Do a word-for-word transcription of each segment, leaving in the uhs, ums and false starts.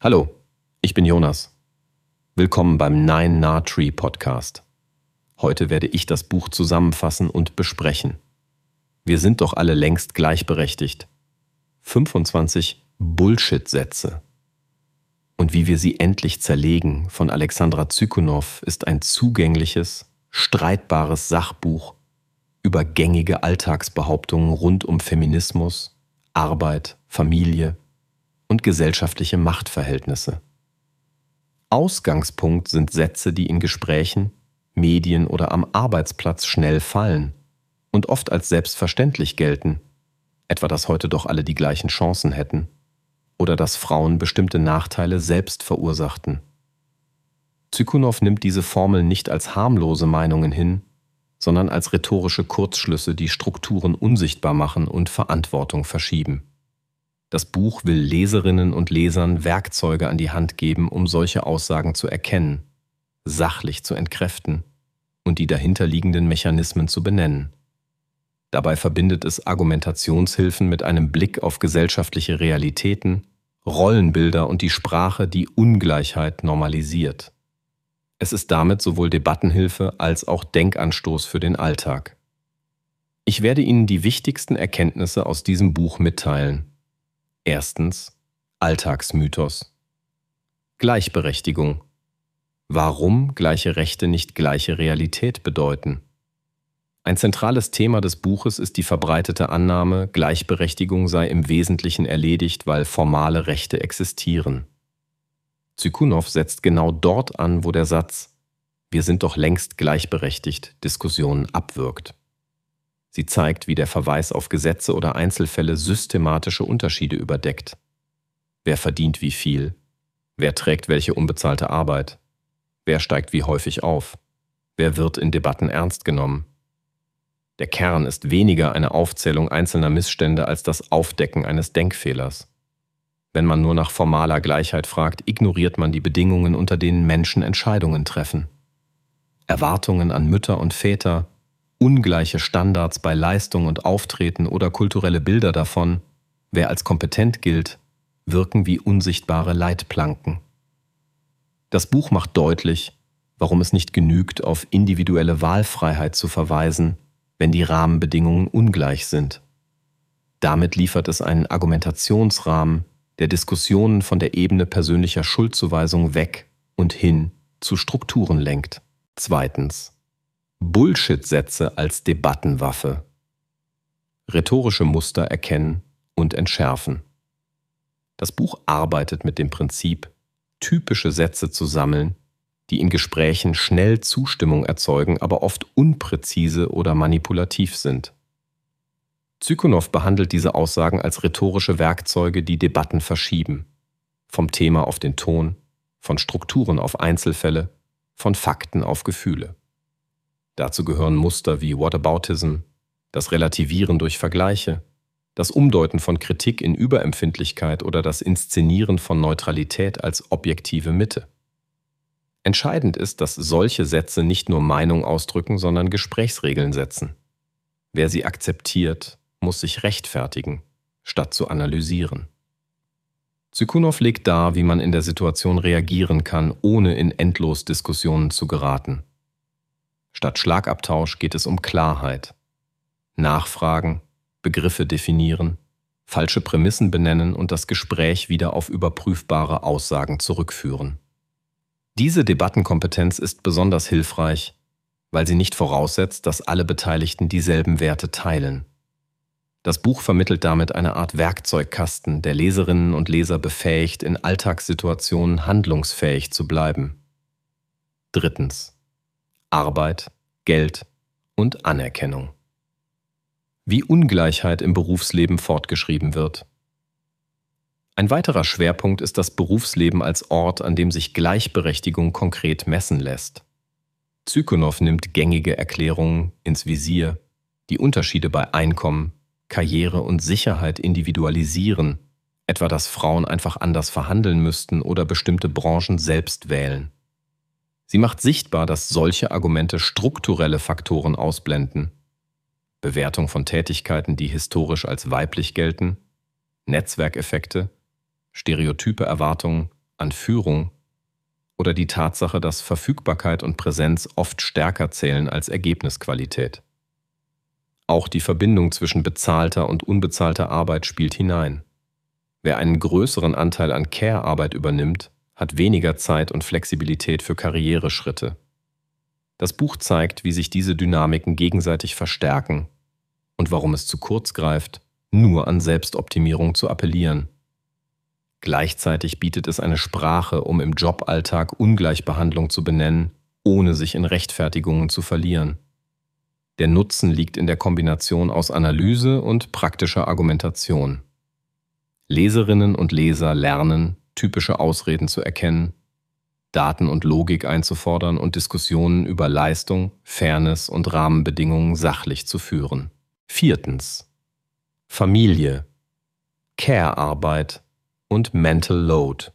Hallo, ich bin Jonas. Willkommen beim Nine Nah Tree Podcast. Heute werde ich das Buch zusammenfassen und besprechen. Wir sind doch alle längst gleichberechtigt. fünfundzwanzig Bullshit-Sätze. Und wie wir sie endlich zerlegen von Alexandra Zykunow ist ein zugängliches, streitbares Sachbuch über gängige Alltagsbehauptungen rund um Feminismus, Arbeit, Familie und gesellschaftliche Machtverhältnisse. Ausgangspunkt sind Sätze, die in Gesprächen, Medien oder am Arbeitsplatz schnell fallen und oft als selbstverständlich gelten, etwa dass heute doch alle die gleichen Chancen hätten oder dass Frauen bestimmte Nachteile selbst verursachten. Zykunow nimmt diese Formeln nicht als harmlose Meinungen hin, sondern als rhetorische Kurzschlüsse, die Strukturen unsichtbar machen und Verantwortung verschieben. Das Buch will Leserinnen und Lesern Werkzeuge an die Hand geben, um solche Aussagen zu erkennen, sachlich zu entkräften und die dahinterliegenden Mechanismen zu benennen. Dabei verbindet es Argumentationshilfen mit einem Blick auf gesellschaftliche Realitäten, Rollenbilder und die Sprache, die Ungleichheit normalisiert. Es ist damit sowohl Debattenhilfe als auch Denkanstoß für den Alltag. Ich werde Ihnen die wichtigsten Erkenntnisse aus diesem Buch mitteilen. Erstens, Alltagsmythos. Gleichberechtigung. Warum gleiche Rechte nicht gleiche Realität bedeuten? Ein zentrales Thema des Buches ist die verbreitete Annahme, Gleichberechtigung sei im Wesentlichen erledigt, weil formale Rechte existieren. Zykunow setzt genau dort an, wo der Satz „Wir sind doch längst gleichberechtigt" Diskussionen abwirkt. Sie zeigt, wie der Verweis auf Gesetze oder Einzelfälle systematische Unterschiede überdeckt. Wer verdient wie viel? Wer trägt welche unbezahlte Arbeit? Wer steigt wie häufig auf? Wer wird in Debatten ernst genommen? Der Kern ist weniger eine Aufzählung einzelner Missstände als das Aufdecken eines Denkfehlers. Wenn man nur nach formaler Gleichheit fragt, ignoriert man die Bedingungen, unter denen Menschen Entscheidungen treffen. Erwartungen an Mütter und Väter, ungleiche Standards bei Leistung und Auftreten oder kulturelle Bilder davon, wer als kompetent gilt, wirken wie unsichtbare Leitplanken. Das Buch macht deutlich, warum es nicht genügt, auf individuelle Wahlfreiheit zu verweisen, wenn die Rahmenbedingungen ungleich sind. Damit liefert es einen Argumentationsrahmen, der Diskussionen von der Ebene persönlicher Schuldzuweisung weg und hin zu Strukturen lenkt. Zweitens. Bullshit-Sätze als Debattenwaffe. Rhetorische Muster erkennen und entschärfen. Das Buch arbeitet mit dem Prinzip, typische Sätze zu sammeln, die in Gesprächen schnell Zustimmung erzeugen, aber oft unpräzise oder manipulativ sind. Zykunow behandelt diese Aussagen als rhetorische Werkzeuge, die Debatten verschieben. Vom Thema auf den Ton, von Strukturen auf Einzelfälle, von Fakten auf Gefühle. Dazu gehören Muster wie Whataboutism, das Relativieren durch Vergleiche, das Umdeuten von Kritik in Überempfindlichkeit oder das Inszenieren von Neutralität als objektive Mitte. Entscheidend ist, dass solche Sätze nicht nur Meinung ausdrücken, sondern Gesprächsregeln setzen. Wer sie akzeptiert, muss sich rechtfertigen, statt zu analysieren. Zykunow legt dar, wie man in der Situation reagieren kann, ohne in Endlosdiskussionen zu geraten. Statt Schlagabtausch geht es um Klarheit. Nachfragen, Begriffe definieren, falsche Prämissen benennen und das Gespräch wieder auf überprüfbare Aussagen zurückführen. Diese Debattenkompetenz ist besonders hilfreich, weil sie nicht voraussetzt, dass alle Beteiligten dieselben Werte teilen. Das Buch vermittelt damit eine Art Werkzeugkasten, der Leserinnen und Leser befähigt, in Alltagssituationen handlungsfähig zu bleiben. Drittens. Arbeit, Geld und Anerkennung. Wie Ungleichheit im Berufsleben fortgeschrieben wird. Ein weiterer Schwerpunkt ist das Berufsleben als Ort, an dem sich Gleichberechtigung konkret messen lässt. Zykunow nimmt gängige Erklärungen ins Visier, die Unterschiede bei Einkommen, Karriere und Sicherheit individualisieren, etwa dass Frauen einfach anders verhandeln müssten oder bestimmte Branchen selbst wählen. Sie macht sichtbar, dass solche Argumente strukturelle Faktoren ausblenden. Bewertung von Tätigkeiten, die historisch als weiblich gelten, Netzwerkeffekte, stereotype Erwartungen an Führung oder die Tatsache, dass Verfügbarkeit und Präsenz oft stärker zählen als Ergebnisqualität. Auch die Verbindung zwischen bezahlter und unbezahlter Arbeit spielt hinein. Wer einen größeren Anteil an Care-Arbeit übernimmt, hat weniger Zeit und Flexibilität für Karriereschritte. Das Buch zeigt, wie sich diese Dynamiken gegenseitig verstärken und warum es zu kurz greift, nur an Selbstoptimierung zu appellieren. Gleichzeitig bietet es eine Sprache, um im Joballtag Ungleichbehandlung zu benennen, ohne sich in Rechtfertigungen zu verlieren. Der Nutzen liegt in der Kombination aus Analyse und praktischer Argumentation. Leserinnen und Leser lernen, typische Ausreden zu erkennen, Daten und Logik einzufordern und Diskussionen über Leistung, Fairness und Rahmenbedingungen sachlich zu führen. Viertens. Familie, Care-Arbeit und Mental Load.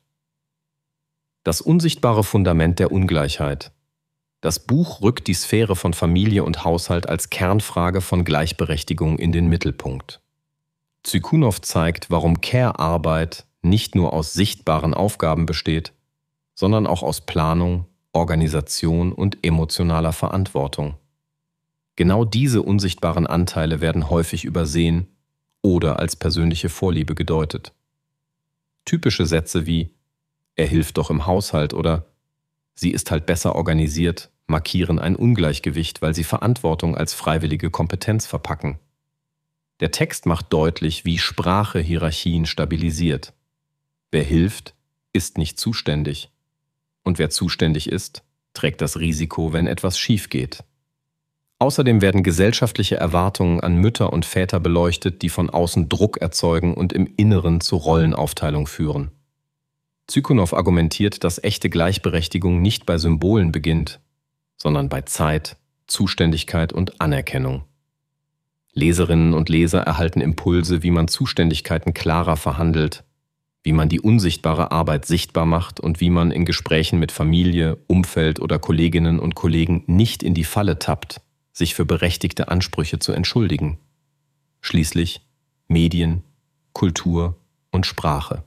Das unsichtbare Fundament der Ungleichheit. Das Buch rückt die Sphäre von Familie und Haushalt als Kernfrage von Gleichberechtigung in den Mittelpunkt. Zykunow zeigt, warum Care-Arbeit nicht nur aus sichtbaren Aufgaben besteht, sondern auch aus Planung, Organisation und emotionaler Verantwortung. Genau diese unsichtbaren Anteile werden häufig übersehen oder als persönliche Vorliebe gedeutet. Typische Sätze wie „Er hilft doch im Haushalt“ oder „Sie ist halt besser organisiert“ markieren ein Ungleichgewicht, weil sie Verantwortung als freiwillige Kompetenz verpacken. Der Text macht deutlich, wie Sprache Hierarchien stabilisiert. Wer hilft, ist nicht zuständig. Und wer zuständig ist, trägt das Risiko, wenn etwas schief geht. Außerdem werden gesellschaftliche Erwartungen an Mütter und Väter beleuchtet, die von außen Druck erzeugen und im Inneren zu Rollenaufteilung führen. Zykunow argumentiert, dass echte Gleichberechtigung nicht bei Symbolen beginnt, sondern bei Zeit, Zuständigkeit und Anerkennung. Leserinnen und Leser erhalten Impulse, wie man Zuständigkeiten klarer verhandelt, wie man die unsichtbare Arbeit sichtbar macht und wie man in Gesprächen mit Familie, Umfeld oder Kolleginnen und Kollegen nicht in die Falle tappt, sich für berechtigte Ansprüche zu entschuldigen. Schließlich Medien, Kultur und Sprache.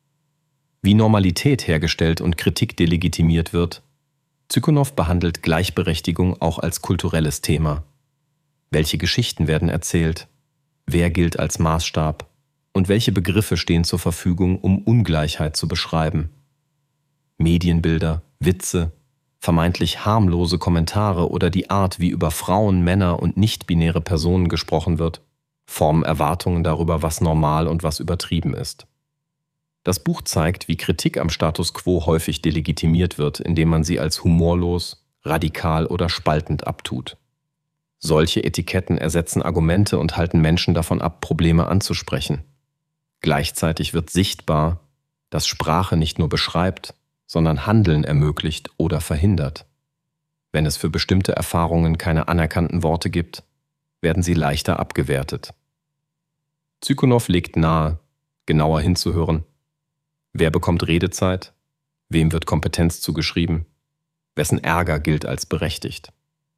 Wie Normalität hergestellt und Kritik delegitimiert wird. Zykunow behandelt Gleichberechtigung auch als kulturelles Thema. Welche Geschichten werden erzählt? Wer gilt als Maßstab? Und welche Begriffe stehen zur Verfügung, um Ungleichheit zu beschreiben? Medienbilder, Witze, vermeintlich harmlose Kommentare oder die Art, wie über Frauen, Männer und nicht-binäre Personen gesprochen wird, formen Erwartungen darüber, was normal und was übertrieben ist. Das Buch zeigt, wie Kritik am Status quo häufig delegitimiert wird, indem man sie als humorlos, radikal oder spaltend abtut. Solche Etiketten ersetzen Argumente und halten Menschen davon ab, Probleme anzusprechen. Gleichzeitig wird sichtbar, dass Sprache nicht nur beschreibt, sondern Handeln ermöglicht oder verhindert. Wenn es für bestimmte Erfahrungen keine anerkannten Worte gibt, werden sie leichter abgewertet. Zykunow legt nahe, genauer hinzuhören. Wer bekommt Redezeit? Wem wird Kompetenz zugeschrieben? Wessen Ärger gilt als berechtigt?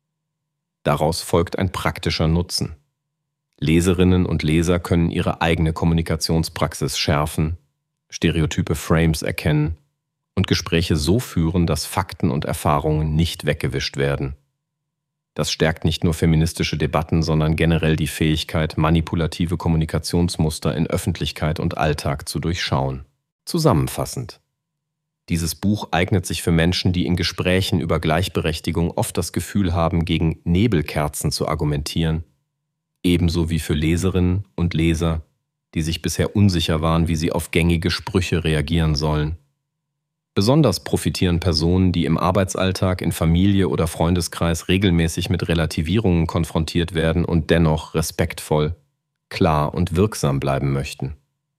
Daraus folgt ein praktischer Nutzen. Leserinnen und Leser können ihre eigene Kommunikationspraxis schärfen, stereotype Frames erkennen und Gespräche so führen, dass Fakten und Erfahrungen nicht weggewischt werden. Das stärkt nicht nur feministische Debatten, sondern generell die Fähigkeit, manipulative Kommunikationsmuster in Öffentlichkeit und Alltag zu durchschauen. Zusammenfassend. Dieses Buch eignet sich für Menschen, die in Gesprächen über Gleichberechtigung oft das Gefühl haben, gegen Nebelkerzen zu argumentieren, ebenso wie für Leserinnen und Leser, die sich bisher unsicher waren, wie sie auf gängige Sprüche reagieren sollen. Besonders profitieren Personen, die im Arbeitsalltag, in Familie oder Freundeskreis regelmäßig mit Relativierungen konfrontiert werden und dennoch respektvoll, klar und wirksam bleiben möchten.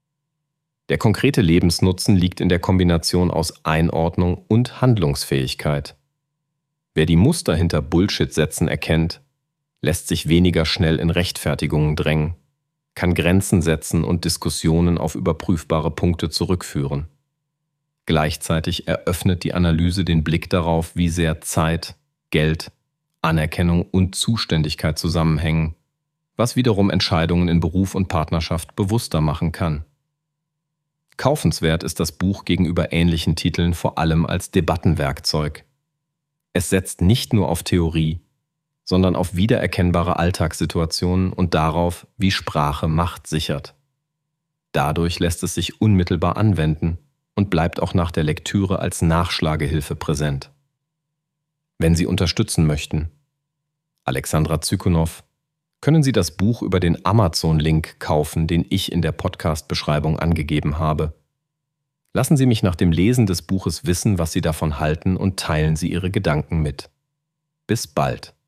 Der konkrete Lebensnutzen liegt in der Kombination aus Einordnung und Handlungsfähigkeit. Wer die Muster hinter Bullshit-Sätzen erkennt, lässt sich weniger schnell in Rechtfertigungen drängen, kann Grenzen setzen und Diskussionen auf überprüfbare Punkte zurückführen. Gleichzeitig eröffnet die Analyse den Blick darauf, wie sehr Zeit, Geld, Anerkennung und Zuständigkeit zusammenhängen, was wiederum Entscheidungen in Beruf und Partnerschaft bewusster machen kann. Kaufenswert ist das Buch gegenüber ähnlichen Titeln vor allem als Debattenwerkzeug. Es setzt nicht nur auf Theorie, sondern auf wiedererkennbare Alltagssituationen und darauf, wie Sprache Macht sichert. Dadurch lässt es sich unmittelbar anwenden und bleibt auch nach der Lektüre als Nachschlagehilfe präsent. Wenn Sie unterstützen möchten, Alexandra Zykunow, können Sie das Buch über den Amazon-Link kaufen, den ich in der Podcast-Beschreibung angegeben habe. Lassen Sie mich nach dem Lesen des Buches wissen, was Sie davon halten, und teilen Sie Ihre Gedanken mit. Bis bald.